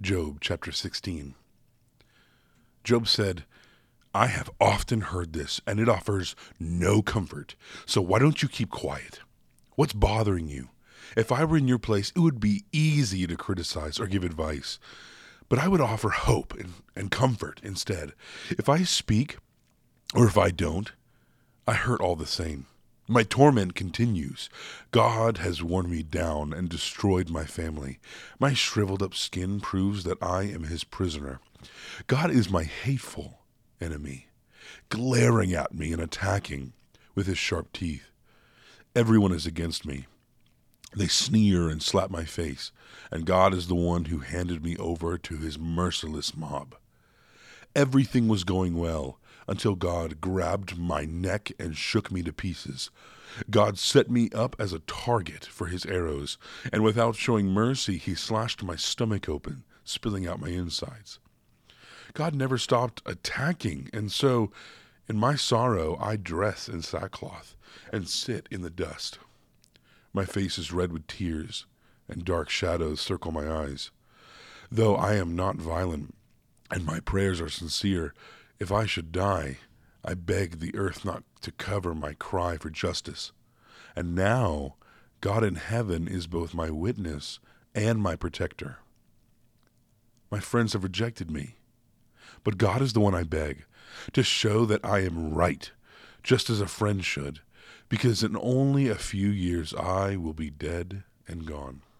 Job chapter 16. Job said, I have often heard this, and it offers no comfort. So why don't you keep quiet? What's bothering you? If I were in your place, it would be easy to criticize or give advice. But I would offer hope and comfort instead. If I speak, or if I don't, I hurt all the same. My torment continues. God has worn me down and destroyed my family. My shriveled up skin proves that I am his prisoner. God is my hateful enemy, glaring at me and attacking with his sharp teeth. Everyone is against me. They sneer and slap my face, and God is the one who handed me over to his merciless mob. Everything was going well until God grabbed my neck and shook me to pieces. God set me up as a target for his arrows, and without showing mercy, he slashed my stomach open, spilling out my insides. God never stopped attacking, and so, in my sorrow, I dress in sackcloth and sit in the dust. My face is red with tears, and dark shadows circle my eyes. Though I am not violent, and my prayers are sincere, if I should die, I beg the earth not to cover my cry for justice. And now, God in heaven is both my witness and my protector. My friends have rejected me, but God is the one I beg, to show that I am right, just as a friend should, because in only a few years I will be dead and gone.